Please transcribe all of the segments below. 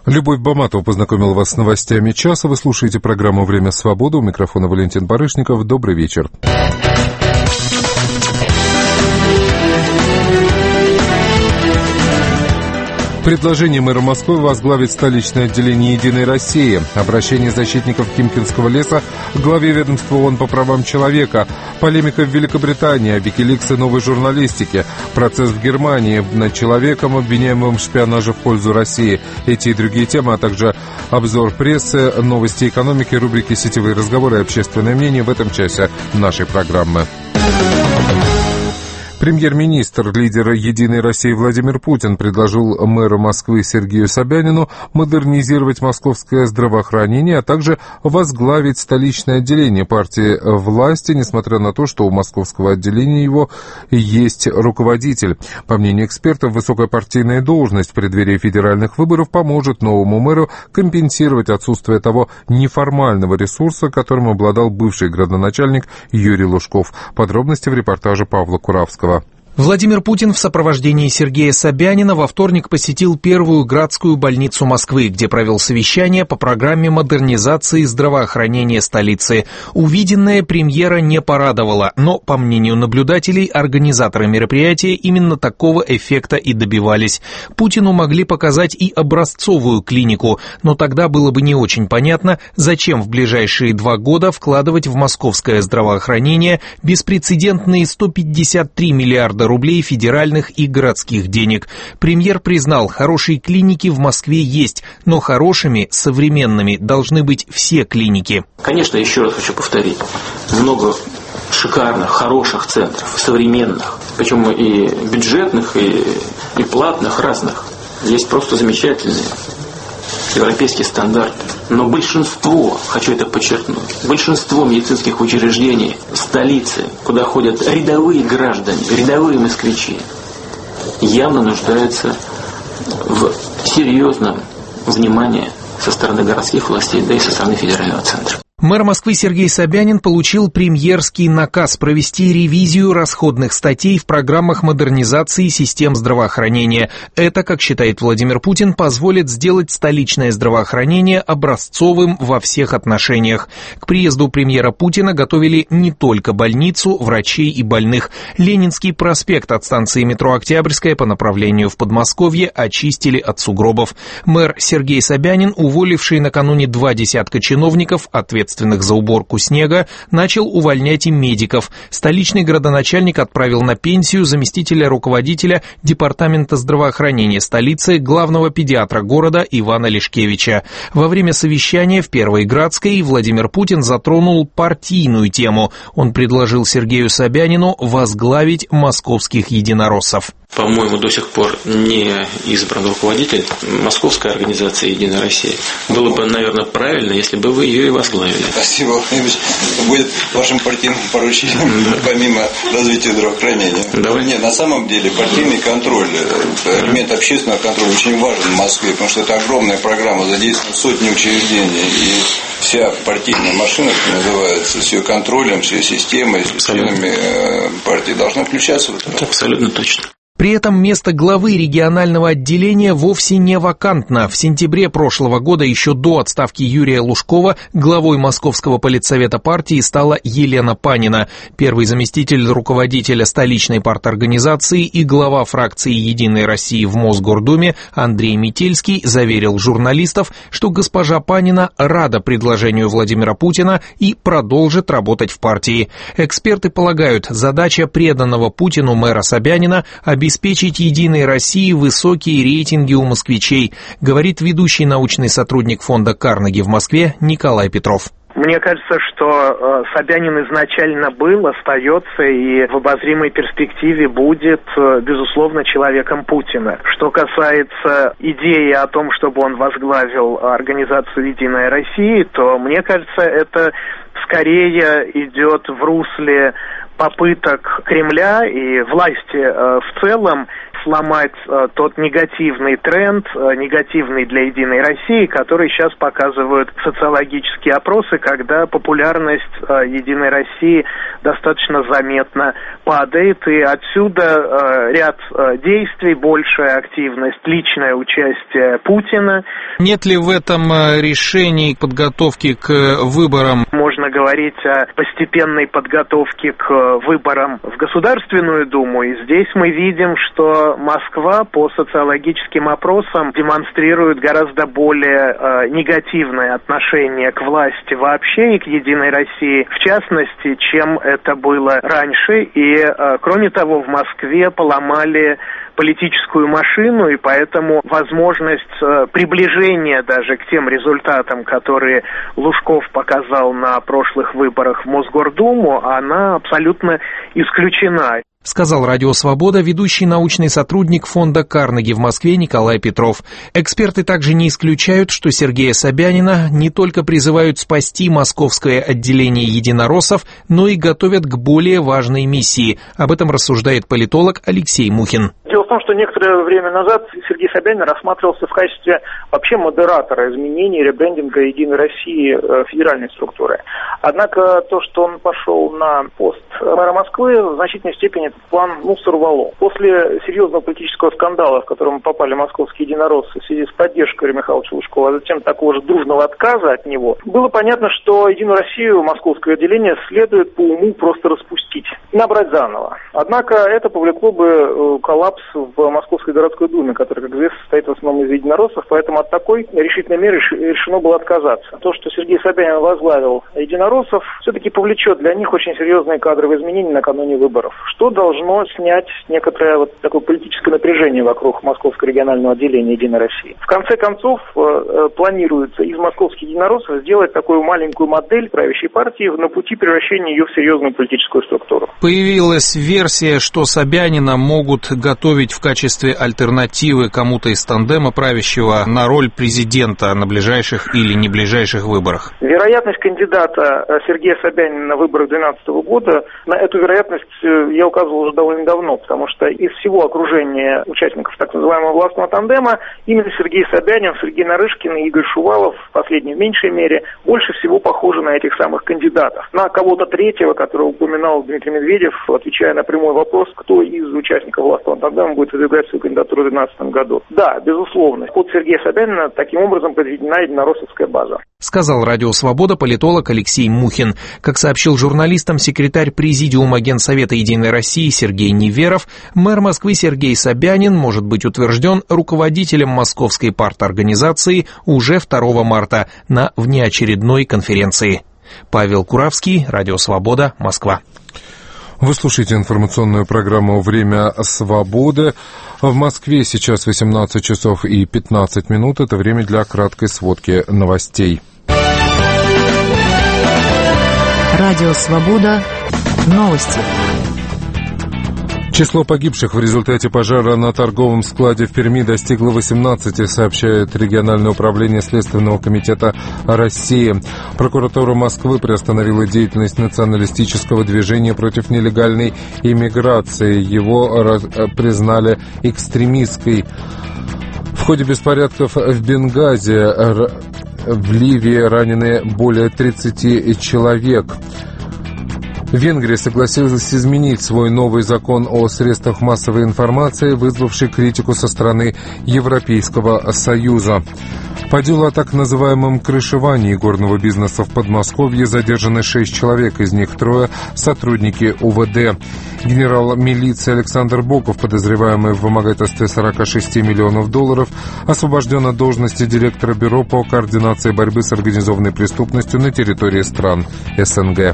Любовь Баматова познакомила вас с новостями часа. Вы слушаете программу «Время свободы». У микрофона Валентин Барышников. Добрый вечер. Предложение мэра Москвы возглавить столичное отделение «Единой России», обращение защитников Химкинского леса к главе ведомства ООН по правам человека, полемика в Великобритании, Викиликс и новой журналистики, процесс в Германии над человеком, обвиняемым в шпионаже в пользу России. Эти и другие темы, а также обзор прессы, новости экономики, рубрики «Сетевые разговоры» и общественное мнение в этом часе нашей программы. Премьер-министр, лидер «Единой России» Владимир Путин предложил мэру Москвы Сергею Собянину модернизировать московское здравоохранение, а также возглавить столичное отделение партии власти, несмотря на то, что у московского отделения его есть руководитель. По мнению экспертов, высокая партийная должность в преддверии федеральных выборов поможет новому мэру компенсировать отсутствие того неформального ресурса, которым обладал бывший градоначальник Юрий Лужков. Подробности в репортаже Павла Куравского. Владимир Путин в сопровождении Сергея Собянина во вторник посетил Первую Градскую больницу Москвы, где провел совещание по программе модернизации здравоохранения столицы. Увиденное премьера не порадовало, но, по мнению наблюдателей, организаторы мероприятия именно такого эффекта и добивались. Путину могли показать и образцовую клинику, но тогда было бы не очень понятно, зачем в ближайшие 2 года вкладывать в московское здравоохранение беспрецедентные 153 миллиарда рублей федеральных и городских денег. Премьер признал, хорошие клиники в Москве есть, но хорошими, современными должны быть все клиники. Конечно, еще раз хочу повторить, много шикарных, хороших центров, современных, причем и бюджетных, и платных, разных. Есть просто замечательные европейские стандарты. Но большинство, хочу это подчеркнуть, большинство медицинских учреждений столицы, куда ходят рядовые граждане, рядовые москвичи, явно нуждаются в серьезном внимании со стороны городских властей, да и со стороны федерального центра. Мэр Москвы Сергей Собянин получил премьерский наказ провести ревизию расходных статей в программах модернизации систем здравоохранения. Это, как считает Владимир Путин, позволит сделать столичное здравоохранение образцовым во всех отношениях. К приезду премьера Путина готовили не только больницу, врачей и больных. Ленинский проспект от станции метро Октябрьская по направлению в Подмосковье очистили от сугробов. Мэр Сергей Собянин, уволивший накануне 2 десятка чиновников, ответственных за уборку снега, начал увольнять и медиков. Столичный градоначальник отправил на пенсию заместителя руководителя Департамента здравоохранения столицы, главного педиатра города Ивана Лешкевича. Во время совещания в Первой Градской Владимир Путин затронул партийную тему. Он предложил Сергею Собянину возглавить московских единороссов. По-моему, до сих пор не избран руководитель московской организации «Единая Россия». Было бы, наверное, правильно, если бы вы ее и возглавили. Спасибо, Владимир. Будет вашим партийным поручением, помимо развития здравоохранения. Давай. Нет, на самом деле партийный контроль, элемент общественного контроля очень важен в Москве, потому что это огромная программа, задействована сотни учреждений, и вся партийная машина, как называется, с ее контролем, с ее системой, с членами партии должна включаться в это. Абсолютно точно. При этом место главы регионального отделения вовсе не вакантно. В сентябре прошлого года, еще до отставки Юрия Лужкова, главой Московского политсовета партии стала Елена Панина. Первый заместитель руководителя столичной парторганизации и глава фракции «Единой России» в Мосгордуме Андрей Метельский заверил журналистов, что госпожа Панина рада предложению Владимира Путина и продолжит работать в партии. Эксперты полагают, задача преданного Путину мэра Собянина – обеспечить «Единой России» высокие рейтинги у москвичей, говорит ведущий научный сотрудник фонда Карнеги в Москве Николай Петров. Мне кажется, что Собянин изначально был, остается и в обозримой перспективе будет, безусловно, человеком Путина. Что касается идеи о том, чтобы он возглавил организацию «Единая Россия», то, мне кажется, это скорее идет в русле попыток Кремля и власти в целом сломать тот негативный тренд, негативный для «Единой России», который сейчас показывают социологические опросы, когда популярность «Единой России» достаточно заметно падает, и отсюда ряд действий, большая активность, личное участие Путина. Нет ли в этом решении подготовки к выборам? Можно говорить о постепенной подготовке к выборам в Государственную Думу, и здесь мы видим, что Москва по социологическим опросам демонстрирует гораздо более негативное отношение к власти вообще и к «Единой России» в частности, чем это было раньше. И, кроме того, в Москве поломали политическую машину, и поэтому возможность приближения даже к тем результатам, которые Лужков показал на прошлых выборах в Мосгордуму, она абсолютно исключена. Сказал «Радио Свобода» ведущий научный сотрудник фонда Карнеги в Москве Николай Петров. Эксперты также не исключают, что Сергея Собянина не только призывают спасти московское отделение единороссов, но и готовят к более важной миссии. Об этом рассуждает политолог Алексей Мухин. Дело в том, что некоторое время назад Сергей Собянин рассматривался в качестве вообще модератора изменений, ребрендинга «Единой России» федеральной структуры. Однако то, что он пошел на пост мэра Москвы, в значительной степени этот план сорвало. После серьезного политического скандала, в котором попали московские единороссы в связи с поддержкой Михаила Лужкова, а затем такого же дружного отказа от него, было понятно, что «Единую Россию» московское отделение следует по уму просто распустить и набрать заново. Однако это повлекло бы коллапс в Московской городской думе, которая, как известно, состоит в основном из единороссов, поэтому от такой решительной меры решено было отказаться. То, что Сергей Собянин возглавил единороссов, все-таки повлечет для них очень серьезные кадровые изменения накануне выборов, что должно снять некоторое такое политическое напряжение вокруг Московского регионального отделения «Единой России». В конце концов, планируется из московских единороссов сделать такую маленькую модель правящей партии на пути превращения ее в серьезную политическую структуру. Появилась версия, что Собянина могут готовить в качестве альтернативы кому-то из тандема правящего на роль президента на ближайших или не ближайших выборах. Вероятность кандидата Сергея Собянина на выборах 2012 года, на эту вероятность я указывал уже довольно давно, потому что из всего окружения участников так называемого властного тандема именно Сергей Собянин, Сергей Нарышкин и Игорь Шувалов, последний в меньшей мере, больше всего похожи на этих самых кандидатов. На кого-то третьего, которого упоминал Дмитрий Медведев, отвечая на прямой вопрос, кто из участников властного тандема будет выдвигать свою кандидатуру в 2012 году. Да, безусловно, под Сергея Собянина таким образом подведена единороссовская база. Сказал «Радио Свобода» политолог Алексей Мухин. Как сообщил журналистам секретарь Президиума Генсовета «Единой России» Сергей Неверов, мэр Москвы Сергей Собянин может быть утвержден руководителем московской парторганизации уже 2 марта на внеочередной конференции. Павел Куравский, «Радио Свобода», Москва. Вы слушаете информационную программу «Время свободы». В Москве сейчас 18 часов и 15 минут. Это время для краткой сводки новостей. Радио «Свобода». Новости. Число погибших в результате пожара на торговом складе в Перми достигло 18, сообщает региональное управление Следственного комитета России. Прокуратура Москвы приостановила деятельность националистического движения против нелегальной иммиграции. Его признали экстремистской. В ходе беспорядков в Бенгази в Ливии ранены более 30 человек. Венгрия согласилась изменить свой новый закон о средствах массовой информации, вызвавший критику со стороны Европейского Союза. По делу о так называемом крышевании горного бизнеса в Подмосковье задержаны 6 человек, из них 3 сотрудники УВД. Генерал милиции Александр Боков, подозреваемый в вымогательстве 46 миллионов долларов, освобожден от должности директора Бюро по координации борьбы с организованной преступностью на территории стран СНГ.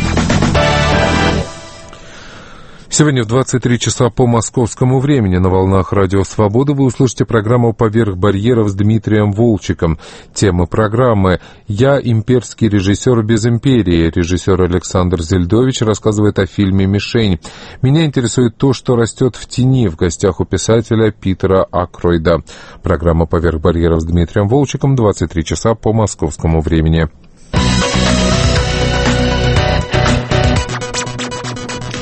Сегодня в 23 часа по московскому времени на волнах Радио Свобода вы услышите программу «Поверх барьеров» с Дмитрием Волчиком. Тема программы «Я имперский режиссер без империи». Режиссер Александр Зельдович рассказывает о фильме «Мишень». Меня интересует то, что растет в тени. В гостях у писателя Питера Акройда. Программа «Поверх барьеров» с Дмитрием Волчиком, 23 часа по московскому времени.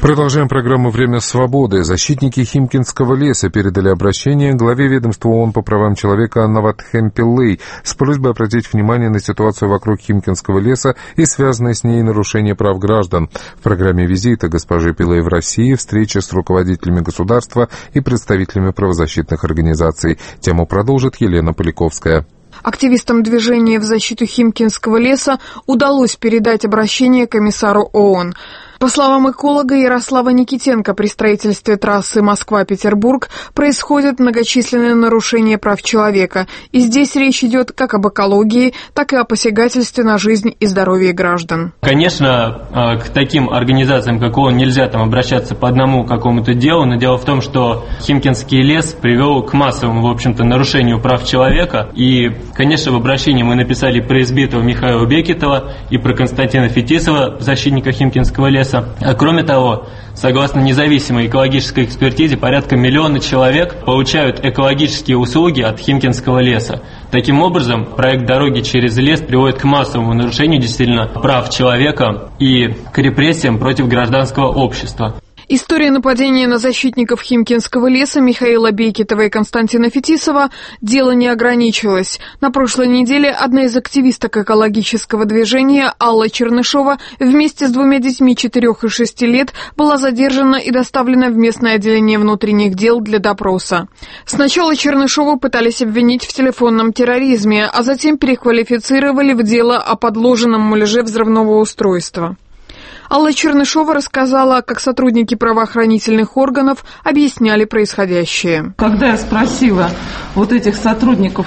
Продолжаем программу «Время свободы». Защитники Химкинского леса передали обращение главе ведомства ООН по правам человека Наватхем Пиллей с просьбой обратить внимание на ситуацию вокруг Химкинского леса и связанное с ней нарушение прав граждан. В программе визита госпожи Пиллей в России встреча с руководителями государства и представителями правозащитных организаций. Тему продолжит Елена Поляковская. Активистам движения в защиту Химкинского леса удалось передать обращение комиссару ООН. По словам эколога Ярослава Никитенко, при строительстве трассы Москва-Петербург происходят многочисленные нарушения прав человека. И здесь речь идет как об экологии, так и о посягательстве на жизнь и здоровье граждан. Конечно, к таким организациям, как ООН, нельзя там обращаться по одному какому-то делу, но дело в том, что Химкинский лес привел к массовому, в общем-то, нарушению прав человека. И, конечно, в обращении мы написали про избитого Михаила Бекетова и про Константина Фетисова, защитника Химкинского леса. А кроме того, согласно независимой экологической экспертизе, порядка 1 миллиона человек получают экологические услуги от Химкинского леса. Таким образом, проект «Дороги через лес» приводит к массовому нарушению действительно прав человека и к репрессиям против гражданского общества. История нападения на защитников Химкинского леса Михаила Бекетова и Константина Фетисова дело не ограничилось. На прошлой неделе одна из активисток экологического движения, Алла Чернышова, вместе с 2 детьми 4 и 6 лет была задержана и доставлена в местное отделение внутренних дел для допроса. Сначала Чернышову пытались обвинить в телефонном терроризме, а затем переквалифицировали в дело о подложенном муляже взрывного устройства. Алла Чернышова рассказала, как сотрудники правоохранительных органов объясняли происходящее. Когда я спросила вот этих сотрудников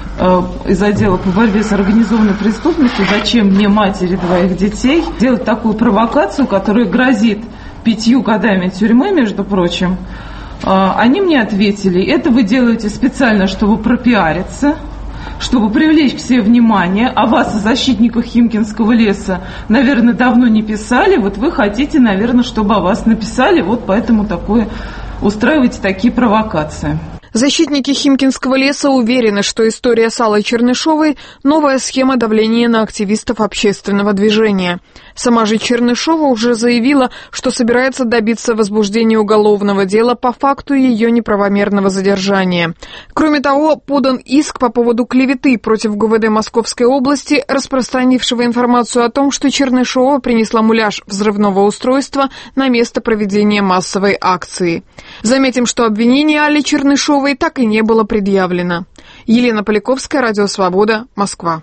из отдела по борьбе с организованной преступностью, зачем мне, матери 2 детей, делать такую провокацию, которая грозит 5 годами тюрьмы, между прочим, они мне ответили: это вы делаете специально, чтобы пропиариться, чтобы привлечь к себе внимание. О вас, о защитниках Химкинского леса, наверное, давно не писали. Вот вы хотите, наверное, чтобы о вас написали, вот поэтому устраиваете такие провокации. Защитники Химкинского леса уверены, что история с Аллой Чернышовой – новая схема давления на активистов общественного движения. Сама же Чернышова уже заявила, что собирается добиться возбуждения уголовного дела по факту ее неправомерного задержания. Кроме того, подан иск по поводу клеветы против ГУВД Московской области, распространившего информацию о том, что Чернышова принесла муляж взрывного устройства на место проведения массовой акции. Заметим, что обвинение Алле Чернышовой так и не было предъявлено. Елена Поляковская, Радио Свобода, Москва.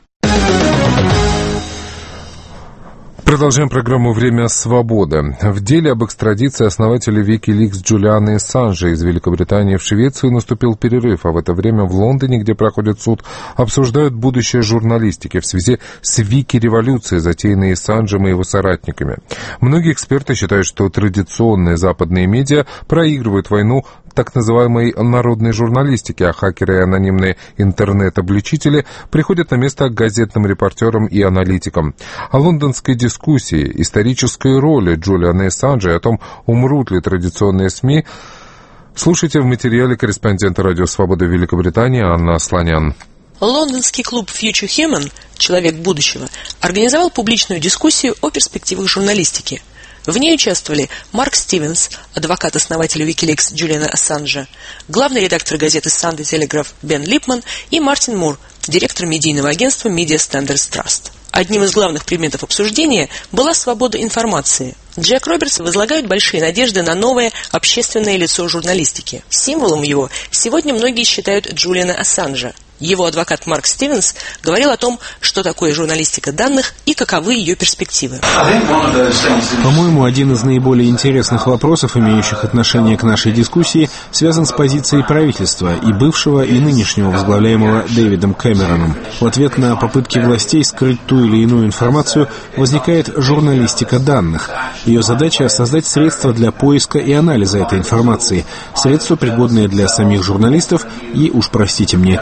Продолжаем программу «Время свободы». В деле об экстрадиции основателя Wikileaks Джулиана Ассанжа из Великобритании в Швецию наступил перерыв, а в это время в Лондоне, где проходит суд, обсуждают будущее журналистики в связи с Вики-революцией, затеянной Ассанжем и его соратниками. Многие эксперты считают, что традиционные западные медиа проигрывают войну так называемой народной журналистики, а хакеры и анонимные интернет-обличители приходят на место газетным репортерам и аналитикам. О лондонской дискуссии, исторической роли Джулиана Ассанжа и о том, умрут ли традиционные СМИ, слушайте в материале корреспондента Радио Свобода в Великобритании Анна Асланян. Лондонский клуб Future Human «Человек будущего» организовал публичную дискуссию о перспективах журналистики. В ней участвовали Марк Стивенс, адвокат основателя Wikileaks Джулиана Ассанжа, главный редактор газеты Sunday Telegraph Бен Липман и Мартин Мур, директор медийного агентства Media Standards Trust. Одним из главных предметов обсуждения была свобода информации. Джек Робертс возлагает большие надежды на новое общественное лицо журналистики. Символом его сегодня многие считают Джулиана Ассанжа. Его адвокат Марк Стивенс говорил о том, что такое журналистика данных и каковы ее перспективы. По-моему, один из наиболее интересных вопросов, имеющих отношение к нашей дискуссии, связан с позицией правительства и бывшего, и нынешнего возглавляемого Дэвидом Кэмероном. В ответ на попытки властей скрыть ту или иную информацию возникает журналистика данных. Ее задача — создать средства для поиска и анализа этой информации, средства, пригодные для самих журналистов и, уж простите мне это слово,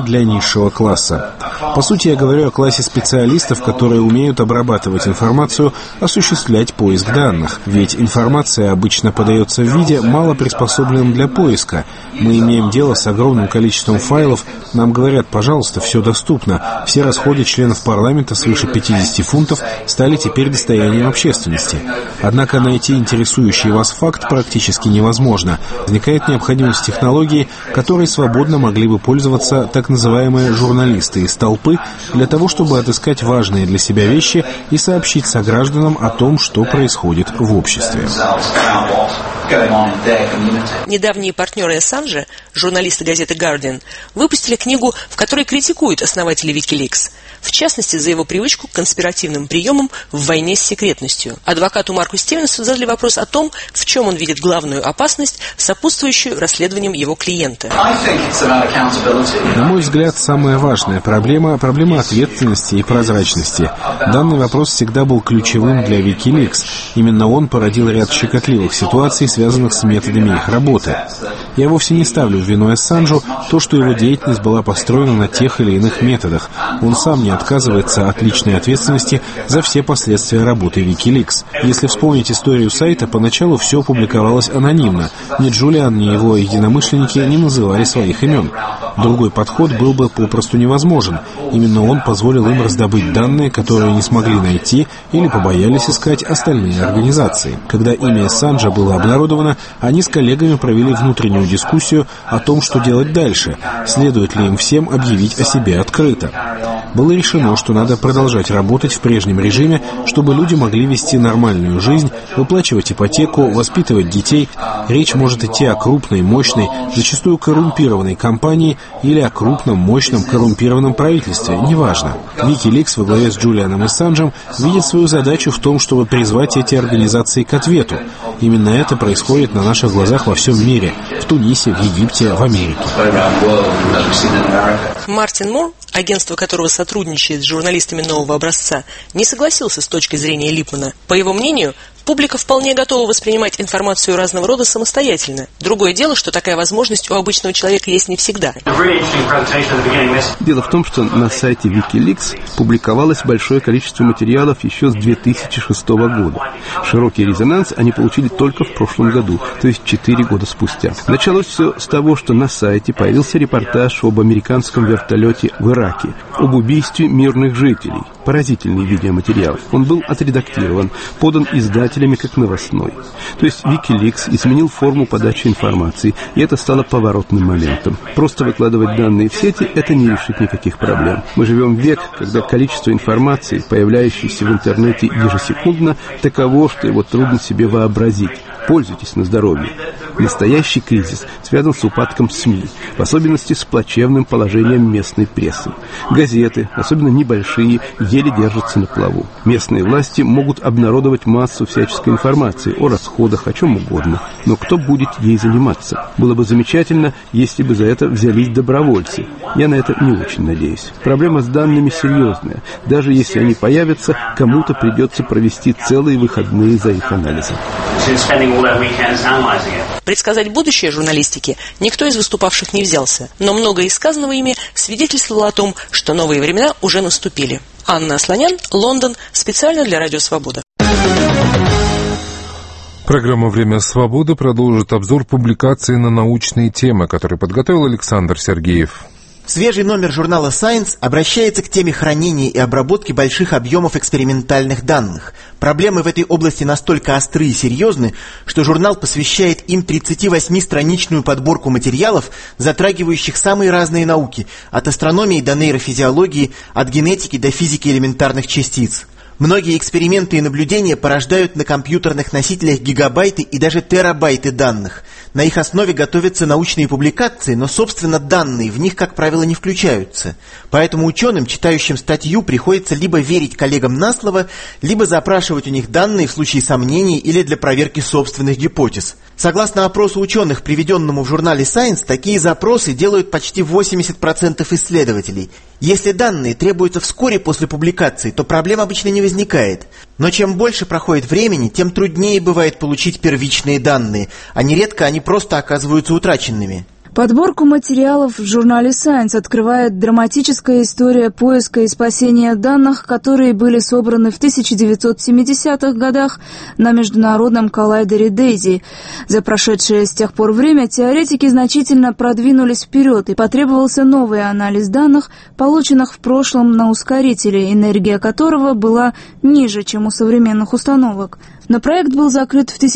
для низшего класса. По сути, я говорю о классе специалистов, которые умеют обрабатывать информацию, осуществлять поиск данных. Ведь информация обычно подается в виде, мало приспособленном для поиска. Мы имеем дело с огромным количеством файлов. Нам говорят: пожалуйста, все доступно. Все расходы членов парламента свыше 50 фунтов стали теперь достоянием общественности. Однако найти интересующий вас факт практически невозможно. Возникает необходимость технологий, которой свободно могли бы пользоваться так называемые журналисты из толпы, для того, чтобы отыскать важные для себя вещи и сообщить согражданам о том, что происходит в обществе. Недавние партнеры Ассанжа, журналисты газеты «Guardian», выпустили книгу, в которой критикуют основателя Wikileaks, в частности, за его привычку к конспиративным приемам в войне с секретностью. Адвокату Марку Стивенсу задали вопрос о том, в чем он видит главную опасность, сопутствующую расследованиям его клиента. На мой взгляд, самая важная проблема ответственности и прозрачности. Данный вопрос всегда был ключевым для Wikileaks. Именно он породил ряд щекотливых ситуаций, связанных с методами их работы. Я вовсе не ставлю в вину Ассанжу то, что его деятельность была построена на тех или иных методах. Он сам не отказывается от личной ответственности за все последствия работы Wikileaks. Если вспомнить историю сайта, поначалу все публиковалось анонимно. Ни Джулиан, ни его единомышленники не называли своих имен. Другой подход был бы попросту невозможен. Именно он позволил им раздобыть данные, которые не смогли найти или побоялись искать остальные организации. Когда имя Ассанжа было обнародовано, они с коллегами провели внутреннюю дискуссию о том, что делать дальше, следует ли им всем объявить о себе открыто. Было решено, что надо продолжать работать в прежнем режиме, чтобы люди могли вести нормальную жизнь, выплачивать ипотеку, воспитывать детей. Речь может идти о крупной, мощной, зачастую коррумпированной компании или о крупном, мощном, коррумпированном правительстве, неважно. Wikileaks во главе с Джулианом Ассанжем видит свою задачу в том, чтобы призвать эти организации к ответу. Именно это происходит на наших глазах во всем мире, в Тунисе, в Египте, в Америке. Мартин Мур, агентство которого сотрудничает с журналистами нового образца, не согласился с точкой зрения Липмана. По его мнению, публика вполне готова воспринимать информацию разного рода самостоятельно. Другое дело, что такая возможность у обычного человека есть не всегда. Дело в том, что на сайте Wikileaks публиковалось большое количество материалов еще с 2006 года. Широкий резонанс они получили только в прошлом году, то есть 4 года спустя. Началось все с того, что на сайте появился репортаж об американском вертолете в Ираке, об убийстве мирных жителей. Поразительный видеоматериал. Он был отредактирован, подан издателями как новостной. То есть Wikileaks изменил форму подачи информации, и это стало поворотным моментом. Просто выкладывать данные в сети – это не решит никаких проблем. Мы живем в век, когда количество информации, появляющейся в интернете ежесекундно, таково, что его трудно себе вообразить. Пользуйтесь на здоровье. Настоящий кризис связан с упадком СМИ, в особенности с плачевным положением местной прессы. Газеты, особенно небольшие, еле держатся на плаву. Местные власти могут обнародовать массу всяческой информации о расходах, о чем угодно. Но кто будет ей заниматься? Было бы замечательно, если бы за это взялись добровольцы. Я на это не очень надеюсь. Проблема с данными серьезная. Даже если они появятся, кому-то придется провести целые выходные за их анализом. Предсказать будущее журналистики никто из выступавших не взялся, но многое из сказанного ими свидетельствовало о том, что новые времена уже наступили. Анна Асланян, Лондон, специально для Радио Свобода. Программа «Время свободы» продолжит обзор публикаций на научные темы, которые подготовил Александр Сергеев. Свежий номер журнала Science обращается к теме хранения и обработки больших объемов экспериментальных данных. Проблемы в этой области настолько остры и серьезны, что журнал посвящает им 38-страничную подборку материалов, затрагивающих самые разные науки, от астрономии до нейрофизиологии, от генетики до физики элементарных частиц. Многие эксперименты и наблюдения порождают на компьютерных носителях гигабайты и даже терабайты данных. На их основе готовятся научные публикации, но, собственно, данные в них, как правило, не включаются. Поэтому ученым, читающим статью, приходится либо верить коллегам на слово, либо запрашивать у них данные в случае сомнений или для проверки собственных гипотез. Согласно опросу ученых, приведенному в журнале Science, такие запросы делают почти 80% исследователей. Если данные требуются вскоре после публикации, то проблем обычно не возникает. Но чем больше проходит времени, тем труднее бывает получить первичные данные, а нередко они просто оказываются утраченными. Подборку материалов в журнале Science открывает драматическая история поиска и спасения данных, которые были собраны в 1970-х годах на международном коллайдере DAISY. За прошедшее с тех пор время теоретики значительно продвинулись вперед, и потребовался новый анализ данных, полученных в прошлом на ускорителе, энергия которого была ниже, чем у современных установок. Но проект был закрыт в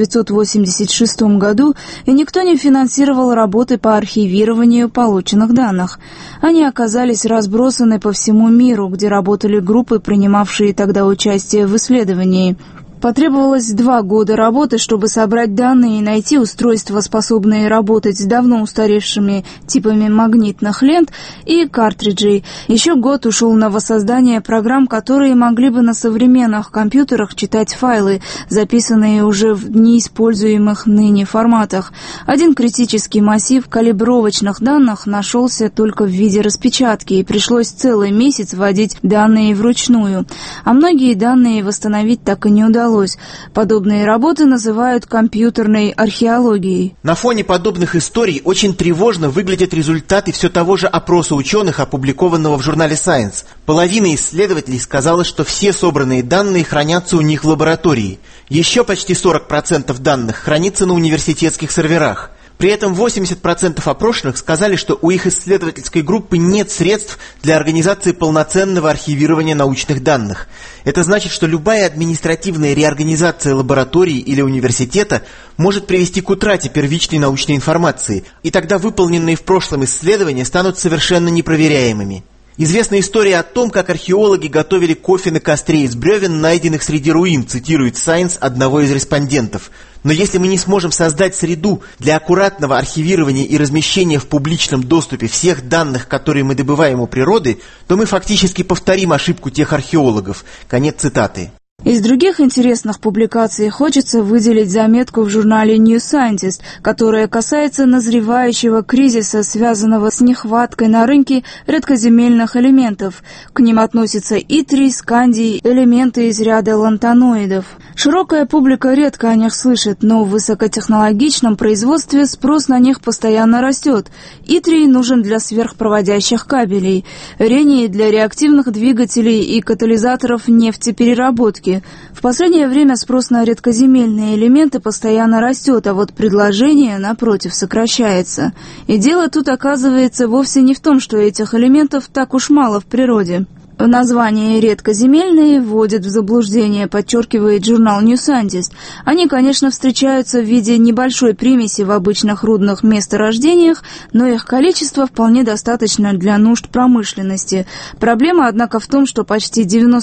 1986 году, и никто не финансировал работы по архивированию полученных данных. Они оказались разбросаны по всему миру, где работали группы, принимавшие тогда участие в исследовании. Потребовалось 2 года работы, чтобы собрать данные и найти устройства, способные работать с давно устаревшими типами магнитных лент и картриджей. Еще год ушел на воссоздание программ, которые могли бы на современных компьютерах читать файлы, записанные уже в неиспользуемых ныне форматах. Один критический массив калибровочных данных нашелся только в виде распечатки, и пришлось целый месяц вводить данные вручную. А многие данные восстановить так и не удалось. Подобные работы называют компьютерной археологией. На фоне подобных историй очень тревожно выглядят результаты все того же опроса ученых, опубликованного в журнале Science. Половина исследователей сказала, что все собранные данные хранятся у них в лаборатории. Еще почти 40% данных хранится на университетских серверах. При этом 80% опрошенных сказали, что у их исследовательской группы нет средств для организации полноценного архивирования научных данных. Это значит, что любая административная реорганизация лаборатории или университета может привести к утрате первичной научной информации, и тогда выполненные в прошлом исследования станут совершенно непроверяемыми. Известна история о том, как археологи готовили кофе на костре из бревен, найденных среди руин, цитирует Science одного из респондентов. Но если мы не сможем создать среду для аккуратного архивирования и размещения в публичном доступе всех данных, которые мы добываем у природы, то мы фактически повторим ошибку тех археологов. Конец цитаты. Из других интересных публикаций хочется выделить заметку в журнале New Scientist, которая касается назревающего кризиса, связанного с нехваткой на рынке редкоземельных элементов. К ним относятся итрий, скандий, элементы из ряда лантаноидов. Широкая публика редко о них слышит, но в высокотехнологичном производстве спрос на них постоянно растет. Итрий нужен для сверхпроводящих кабелей, рений для реактивных двигателей и катализаторов нефтепереработки. В последнее время спрос на редкоземельные элементы постоянно растет, а вот предложение, напротив, сокращается. И дело тут оказывается вовсе не в том, что этих элементов так уж мало в природе. Название «редкоземельные» вводит в заблуждение, подчеркивает журнал New Scientist. Они, конечно, встречаются в виде небольшой примеси в обычных рудных месторождениях, но их количество вполне достаточно для нужд промышленности. Проблема, однако, в том, что почти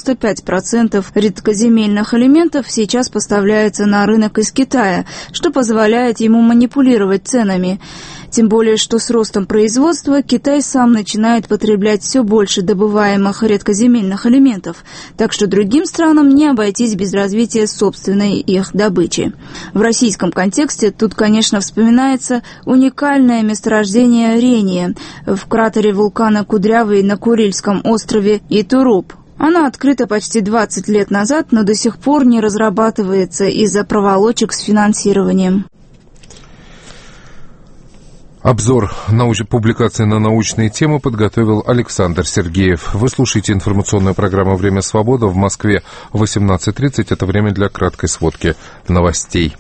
95% редкоземельных элементов сейчас поставляется на рынок из Китая, что позволяет ему манипулировать ценами. Тем более, что с ростом производства Китай сам начинает потреблять все больше добываемых редкоземельных элементов, так что другим странам не обойтись без развития собственной их добычи. В российском контексте тут, конечно, вспоминается уникальное месторождение рения в кратере вулкана Кудрявый на Курильском острове Итуруп. Она открыта почти 20 лет назад, но до сих пор не разрабатывается из-за проволочек с финансированием. Обзор публикации на научные темы подготовил Александр Сергеев. Вы слушаете информационную программу «Время свободы». В Москве 18:30. Это время для краткой сводки новостей.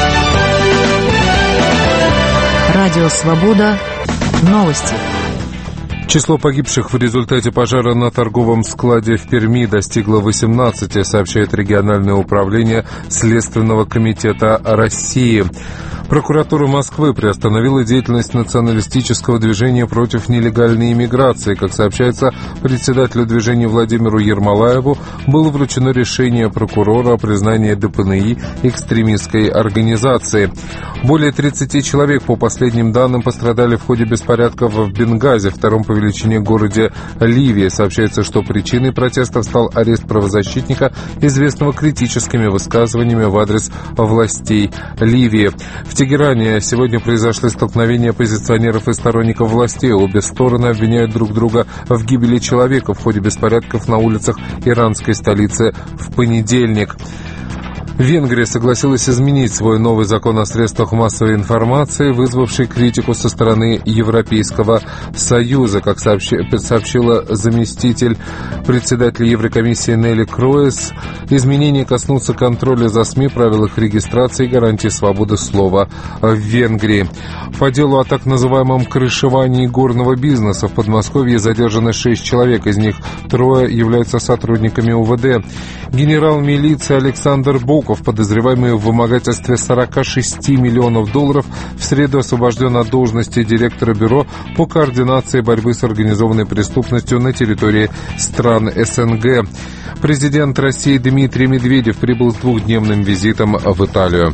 Радио «Свобода». Новости. Число погибших в результате пожара на торговом складе в Перми достигло 18, сообщает региональное управление Следственного комитета России. Прокуратура Москвы приостановила деятельность националистического движения против нелегальной иммиграции. Как сообщается, председателю движения Владимиру Ермолаеву было вручено решение прокурора о признании ДПНИ экстремистской организацией. Более 30 человек, по последним данным, пострадали в ходе беспорядков в Бенгази, втором по величине городе Ливии. Сообщается, что причиной протестов стал арест правозащитника, известного критическими высказываниями в адрес властей Ливии. В Тегеране сегодня произошли столкновения оппозиционеров и сторонников властей. Обе стороны обвиняют друг друга в гибели человека в ходе беспорядков на улицах иранской столицы в понедельник. Венгрия согласилась изменить свой новый закон о средствах массовой информации, вызвавший критику со стороны Европейского Союза. Как сообщила заместитель председателя Еврокомиссии Нелли Круэс, изменения коснутся контроля за СМИ, правил их регистрации и гарантии свободы слова в Венгрии. По делу о так называемом крышевании горного бизнеса в Подмосковье задержаны 6 человек, из них 3 являются сотрудниками УВД. Генерал милиции Александр Боков, подозреваемый в вымогательстве 46 миллионов долларов, в среду освобожден от должности директора бюро по координации борьбы с организованной преступностью на территории стран СНГ. Президент России Дмитрий Медведев прибыл с 2-дневным визитом в Италию.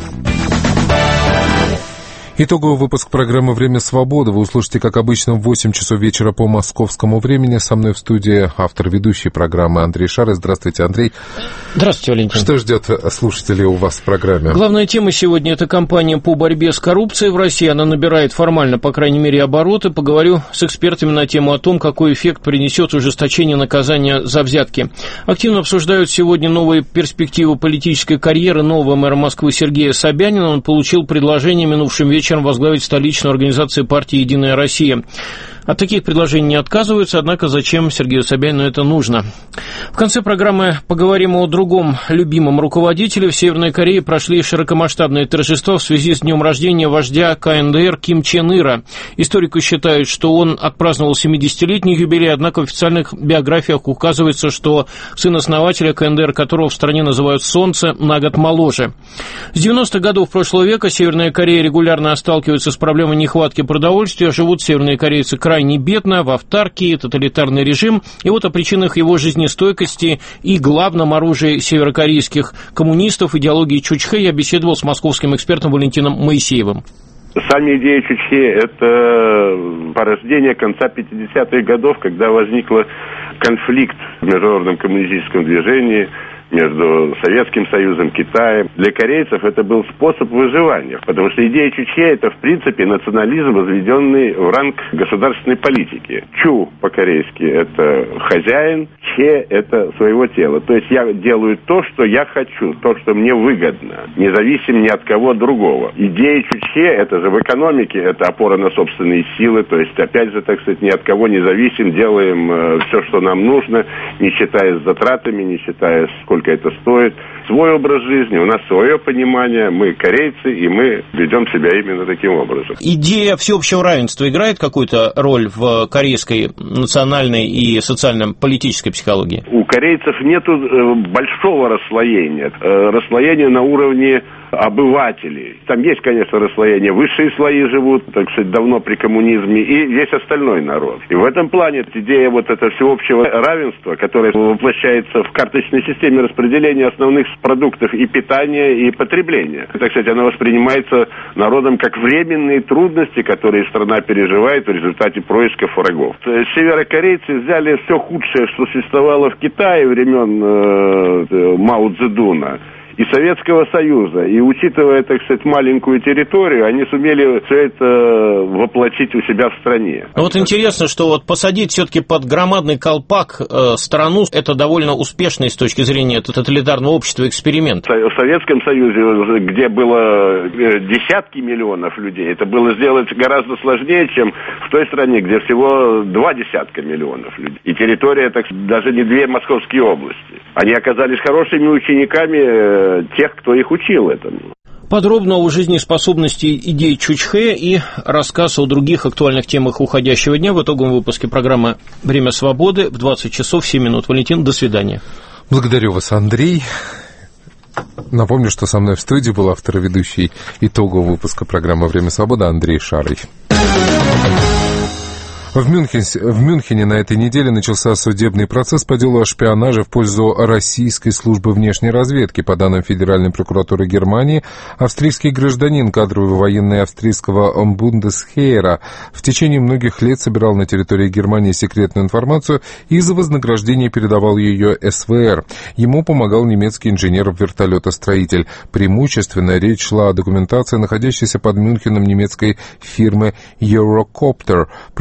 Итоговый выпуск программы «Время свободы» вы услышите, как обычно, в 8 часов вечера по московскому времени. Со мной в студии автор ведущей программы Андрей Шарый. Здравствуйте, Андрей. Здравствуйте, Валентин. Что ждет слушателей у вас в программе? Главная тема сегодня – это кампания по борьбе с коррупцией в России. Она набирает формально, по крайней мере, обороты. Поговорю с экспертами на тему о том, какой эффект принесет ужесточение наказания за взятки. Активно обсуждают сегодня новые перспективы политической карьеры нового мэра Москвы Сергея Собянина. Он получил предложение минувшим вечером возглавить столичную организацию партии «Единая Россия». От таких предложений не отказываются, однако зачем Сергею Собянину это нужно? В конце программы поговорим о другом любимом руководителе. В Северной Корее прошли широкомасштабные торжества в связи с днем рождения вождя КНДР Ким Чен Ира. Историки считают, что он отпраздновал 70-летний юбилей, однако в официальных биографиях указывается, что сын основателя КНДР, которого в стране называют «Солнце», на год моложе. С 90-х годов прошлого века Северная Корея регулярно сталкивается с проблемой нехватки продовольствия. Живут северные корейцы крайне бедно, в автаркии, тоталитарный режим. И вот о причинах его жизнестойкости и главном оружии северокорейских коммунистов, идеологии Чучхе, я беседовал с московским экспертом Валентином Моисеевым. Сами идеи Чучхе – это порождение конца 50-х годов, когда возник конфликт в международном коммунистическом движении между Советским Союзом, Китаем. Для корейцев это был способ выживания, потому что идея Чучхе – это, в принципе, национализм, возведенный в ранг государственной политики. Чу по-корейски – это хозяин, Че – это своего тела. То есть я делаю то, что я хочу, то, что мне выгодно, независимо ни от кого другого. Идея Чучхе – это же в экономике, это опора на собственные силы, то есть, опять же, так сказать, ни от кого не зависим, делаем все, что нам нужно, не считаясь затратами, не считаясь, сколько это стоит. Свой образ жизни, у нас свое понимание, мы корейцы, и мы ведем себя именно таким образом. Идея всеобщего равенства играет какую-то роль в корейской национальной и социально-политической психологии? У корейцев нет большого расслоения. Расслоение на уровне обывателей. Там есть, конечно, расслоение. Высшие слои живут, так сказать, давно при коммунизме, и весь остальной народ. И в этом плане идея вот этого всеобщего равенства, которое воплощается в карточной системе распределения основных продуктов и питания, и потребления. Так сказать, она воспринимается народом как временные трудности, которые страна переживает в результате происков врагов. Северокорейцы взяли все худшее, что существовало в Китае времен Мао Цзэдуна и Советского Союза. И учитывая, так сказать, маленькую территорию, они сумели все это воплотить у себя в стране. Вот интересно, что вот посадить все-таки под громадный колпак страну, это довольно успешный с точки зрения тоталитарного общества эксперимент. В Советском Союзе, где было десятки миллионов людей, это было сделать гораздо сложнее, чем в той стране, где всего 2 десятка миллионов людей. И территория, так даже не 2 московские области. Они оказались хорошими учениками тех, кто их учил этому. Подробно о жизнеспособности идей Чучхе и рассказ о других актуальных темах уходящего дня в итоговом выпуске программы «Время свободы» в 20 часов 7 минут. Валентин, до свидания. Благодарю вас, Андрей. Напомню, что со мной в студии был автор и ведущий итогового выпуска программы «Время свободы» Андрей Шарый. В Мюнхене на этой неделе начался судебный процесс по делу о шпионаже в пользу российской службы внешней разведки. По данным Федеральной прокуратуры Германии, австрийский гражданин, кадровый военный австрийского Бундесхейра, в течение многих лет собирал на территории Германии секретную информацию и за вознаграждение передавал ее СВР. Ему помогал немецкий инженер-вертолетостроитель. Преимущественно речь шла о документации, находящейся под Мюнхеном немецкой фирмы Eurocopter, производящей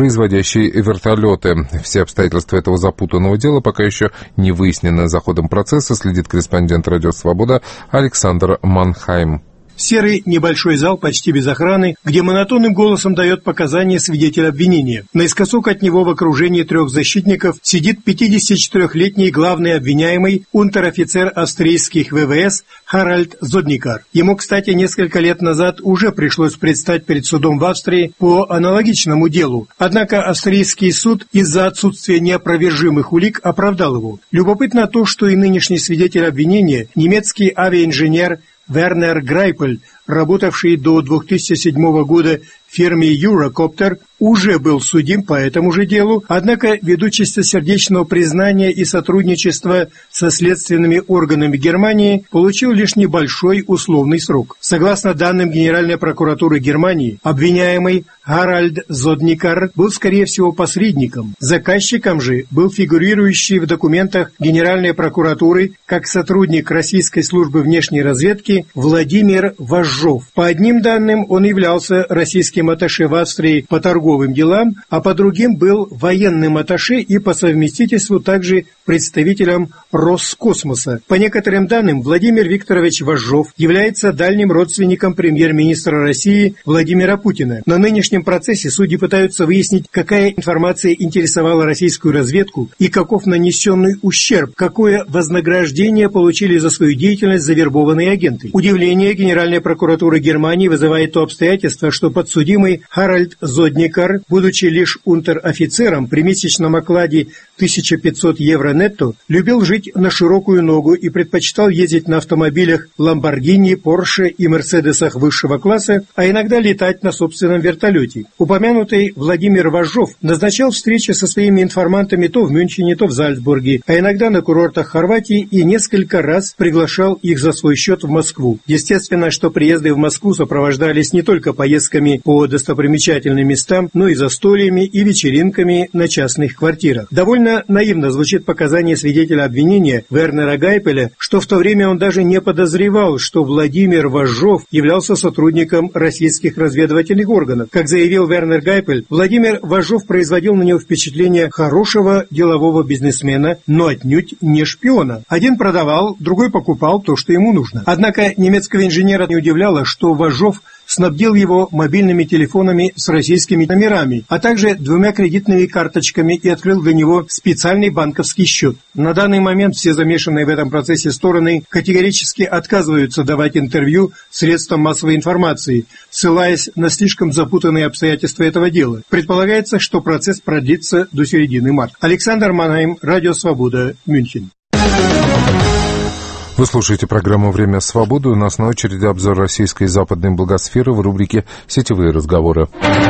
летящие вертолеты. Все обстоятельства этого запутанного дела пока еще не выяснены. За ходом процесса следит корреспондент «Радио Свобода» Александр Манхайм. Серый небольшой зал почти без охраны, где монотонным голосом дает показания свидетель обвинения. Наискосок от него в окружении 3 защитников сидит 54-летний главный обвиняемый, унтер-офицер австрийских ВВС Харальд Зодникар. Ему, кстати, несколько лет назад уже пришлось предстать перед судом в Австрии по аналогичному делу. Однако австрийский суд из-за отсутствия неопровержимых улик оправдал его. Любопытно то, что и нынешний свидетель обвинения, немецкий авиаинженер Вернер Грайпель, работавший до 2007 года в фирме Eurocopter, уже был судим по этому же делу, однако ввиду чистосердечного признания и сотрудничества со следственными органами Германии получил лишь небольшой условный срок. Согласно данным Генеральной прокуратуры Германии, обвиняемый Харальд Зодникар был, скорее всего, посредником. Заказчиком же был фигурирующий в документах Генеральной прокуратуры как сотрудник Российской службы внешней разведки Владимир Вожжов. По одним данным, он являлся российским атташе в Австрии по торговым делам, а по другим был военным атташе и по совместительству также представителем Роскосмоса. По некоторым данным, Владимир Викторович Вожжов является дальним родственником премьер-министра России Владимира Путина. На нынешнем процессе судьи пытаются выяснить, какая информация интересовала российскую разведку и каков нанесенный ущерб, какое вознаграждение получили за свою деятельность завербованные агенты. Удивление Генеральной прокуратуры Германии вызывает то обстоятельство, что подсудимый Харальд Зодникар, будучи лишь унтер-офицером при месячном окладе 1500 евро нетто, любил жить на широкую ногу и предпочитал ездить на автомобилях Lamborghini, Porsche и Мерседесах высшего класса, а иногда летать на собственном вертолете. Упомянутый Владимир Вожжов назначал встречи со своими информантами то в Мюнхене, то в Зальцбурге, а иногда на курортах Хорватии и несколько раз приглашал их за свой счет в Москву. Естественно, что приезды в Москву сопровождались не только поездками по достопримечательным местам, но и застольями и вечеринками на частных квартирах. Довольно наивно звучит показание свидетеля обвинения Вернера Гайпеля, что в то время он даже не подозревал, что Владимир Вожжов являлся сотрудником российских разведывательных органов. Как заявил Вернер Гайпель, Владимир Вожжов производил на него впечатление хорошего делового бизнесмена, но отнюдь не шпиона. Один продавал, другой покупал то, что ему нужно. Однако немецкого инженера не удивляло, что Вожжов снабдил его мобильными телефонами с российскими номерами, а также 2 кредитными карточками и открыл для него специальный банковский счет. На данный момент все замешанные в этом процессе стороны категорически отказываются давать интервью средствам массовой информации, ссылаясь на слишком запутанные обстоятельства этого дела. Предполагается, что процесс продлится до середины марта. Александр Манхайм, Радио Свобода, Мюнхен. Вы слушаете программу «Время свободы». У нас на очереди обзор российской и западной благосферы в рубрике «Сетевые разговоры».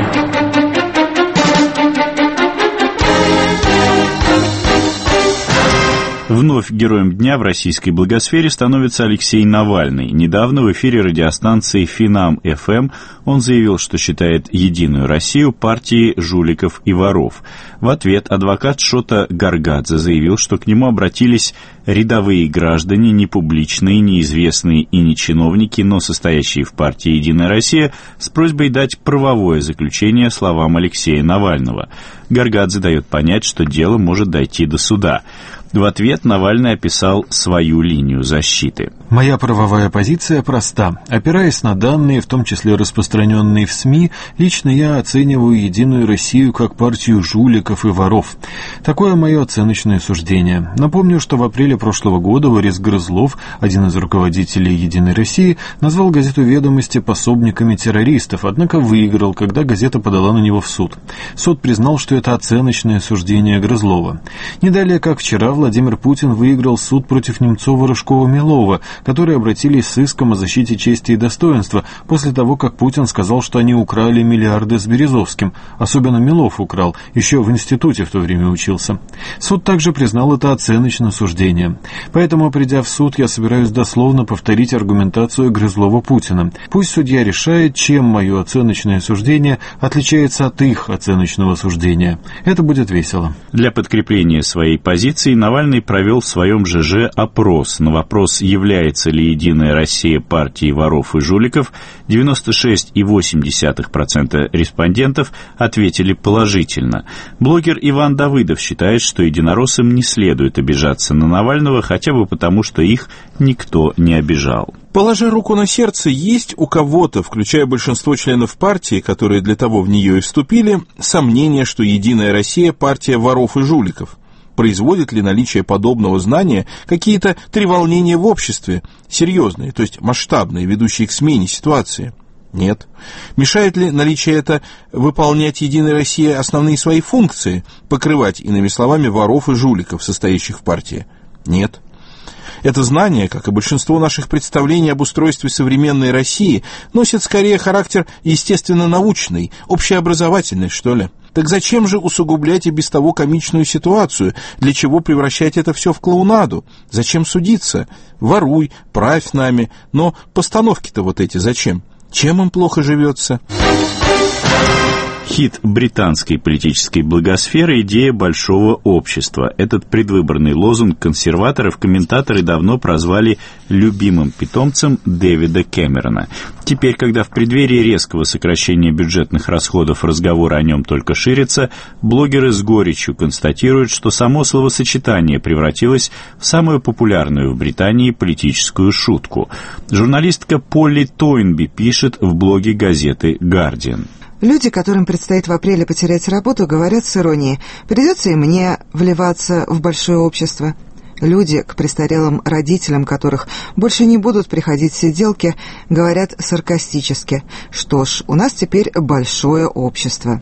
Вновь героем дня в российской благосфере становится Алексей Навальный. Недавно в эфире радиостанции «Финам-ФМ» он заявил, что считает «Единую Россию» партией жуликов и воров. В ответ адвокат Шота Гаргадзе заявил, что к нему обратились рядовые граждане, не публичные, неизвестные и не чиновники, но состоящие в партии «Единая Россия», с просьбой дать правовое заключение словам Алексея Навального. Гаргадзе дает понять, что дело может дойти до суда. В ответ Навальный описал свою линию защиты. Моя правовая позиция проста. Опираясь на данные, в том числе распространенные в СМИ, лично я оцениваю «Единую Россию» как партию жуликов и воров. Такое мое оценочное суждение. Напомню, что в апреле прошлого года Борис Грызлов, один из руководителей «Единой России», назвал газету «Ведомости» пособниками террористов, однако выиграл, когда газета подала на него в суд. Суд признал, что это оценочное суждение Грызлова. Не далее, как вчера, Владимир Путин выиграл суд против Немцова, Рыжкова, Милова, которые обратились с иском о защите чести и достоинства после того, как Путин сказал, что они украли миллиарды с Березовским. Особенно Милов украл, еще в институте в то время учился. Суд также признал это оценочным суждением. Поэтому, придя в суд, я собираюсь дословно повторить аргументацию Грызлова-Путина. Пусть судья решает, чем мое оценочное суждение отличается от их оценочного суждения. движения. Это будет весело. Для подкрепления своей позиции Навальный провел в своем ЖЖ опрос. На вопрос, является ли «Единая Россия» партией воров и жуликов, 96,8% респондентов ответили положительно. Блогер Иван Давыдов считает, что единороссам не следует обижаться на Навального, хотя бы потому, что их никто не обижал. Положа руку на сердце, есть у кого-то, включая большинство членов партии, которые для того в нее и вступили, сомнение, что «Единая Россия» — партия воров и жуликов. Производит ли наличие подобного знания какие-то треволнения в обществе, серьезные, то есть масштабные, ведущие к смене ситуации? Нет. Мешает ли наличие это выполнять «Единая Россия» основные свои функции, покрывать, иными словами, воров и жуликов, состоящих в партии? Нет. Это знание, как и большинство наших представлений об устройстве современной России, носит скорее характер естественно-научный, общеобразовательный, что ли. Так зачем же усугублять и без того комичную ситуацию? Для чего превращать это все в клоунаду? Зачем судиться? Воруй, правь нами. Но постановки-то вот эти зачем? Чем им плохо живется? Хит британской политической благосферы — идея большого общества. Этот предвыборный лозунг консерваторов комментаторы давно прозвали любимым питомцем Дэвида Кэмерона. Теперь, когда в преддверии резкого сокращения бюджетных расходов разговоры о нем только ширятся, блогеры с горечью констатируют, что само словосочетание превратилось в самую популярную в Британии политическую шутку. Журналистка Полли Тойнби пишет в блоге газеты «Гардиан». Люди, которым предстоит в апреле потерять работу, говорят с иронией: «Придется и мне вливаться в большое общество». Люди, к престарелым родителям которых больше не будут приходить сиделки, говорят саркастически: «Что ж, у нас теперь большое общество».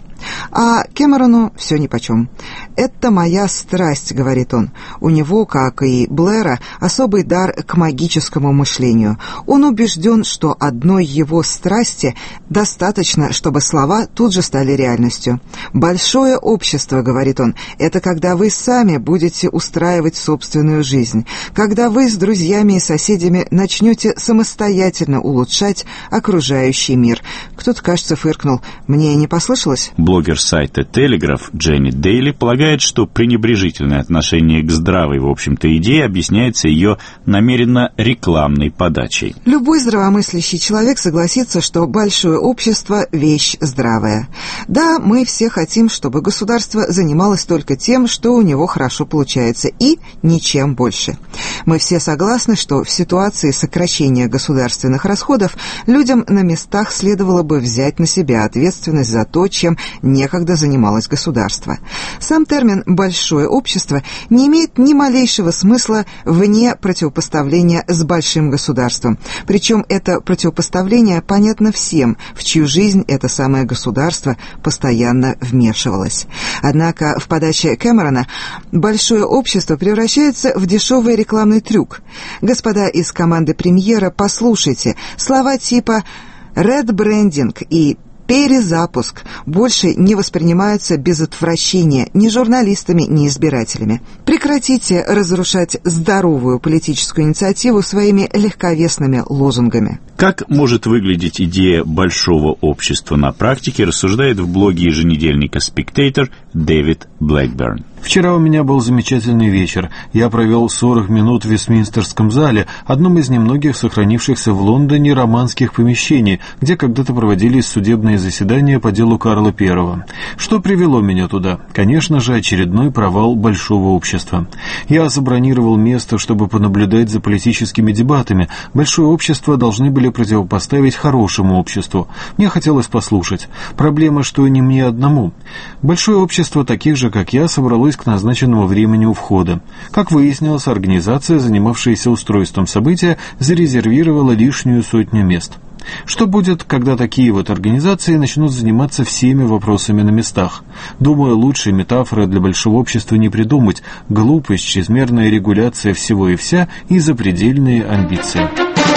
А Кэмерону все нипочем. «Это моя страсть», — говорит он. У него, как и Блэра, особый дар к магическому мышлению. Он убежден, что одной его страсти достаточно, чтобы слова тут же стали реальностью. «Большое общество», — говорит он, — «это когда вы сами будете устраивать собственную жизнь, когда вы с друзьями и соседями начнете самостоятельно улучшать окружающий мир». Кто-то, кажется, фыркнул. Мне не послышалось? Блогер сайта «Телеграф» Дженни Дейли полагает, что пренебрежительное отношение к здравой, в общем-то, идее объясняется ее намеренно рекламной подачей. Любой здравомыслящий человек согласится, что большое общество – вещь здравая. Да, мы все хотим, чтобы государство занималось только тем, что у него хорошо получается, и ничем больше. Мы все согласны, что в ситуации сокращения государственных расходов людям на местах следовало бы взять на себя ответственность за то, чем некогда занималось государство. Сам термин «большое общество» не имеет ни малейшего смысла вне противопоставления с большим государством. Причем это противопоставление понятно всем, в чью жизнь это самое государство постоянно вмешивалось. Однако в подаче Кэмерона большое общество превращается в дешевый рекламный трюк. Господа из команды премьера, послушайте, слова типа «редбрендинг» и «перезапуск» больше не воспринимаются без отвращения ни журналистами, ни избирателями. Прекратите разрушать здоровую политическую инициативу своими легковесными лозунгами. Как может выглядеть идея большого общества на практике, рассуждает в блоге еженедельника «Spectator» Дэвид Блэкберн. Вчера у меня был замечательный вечер. Я провел 40 минут в Вестминстерском зале, одном из немногих сохранившихся в Лондоне романских помещений, где когда-то проводились судебные заседания по делу Карла I. Что привело меня туда? Конечно же, очередной провал большого общества. Я забронировал место, чтобы понаблюдать за политическими дебатами. Большое общество должны были противопоставить хорошему обществу. Мне хотелось послушать. Проблема, что не мне одному. Большое общество таких же, как я, собралось к назначенному времени у входа. Как выяснилось, организация, занимавшаяся устройством события, зарезервировала лишнюю 100 мест. Что будет, когда такие вот организации начнут заниматься всеми вопросами на местах? Думаю, лучшей метафоры для большого общества не придумать. Глупость, чрезмерная регуляция всего и вся и запредельные амбиции.